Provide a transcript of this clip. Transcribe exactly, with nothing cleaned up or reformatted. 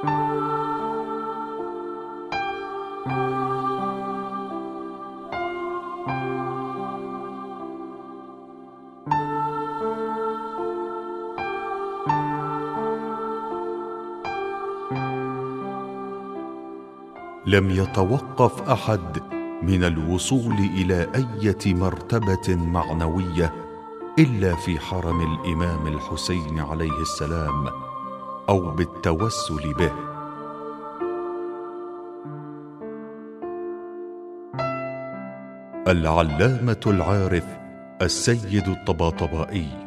لم يتوقف احد من الوصول الى اية مرتبة معنوية الا في حرم الامام الحسين عليه السلام او بالتوسل به. العلامة العارف السيد الطباطبائي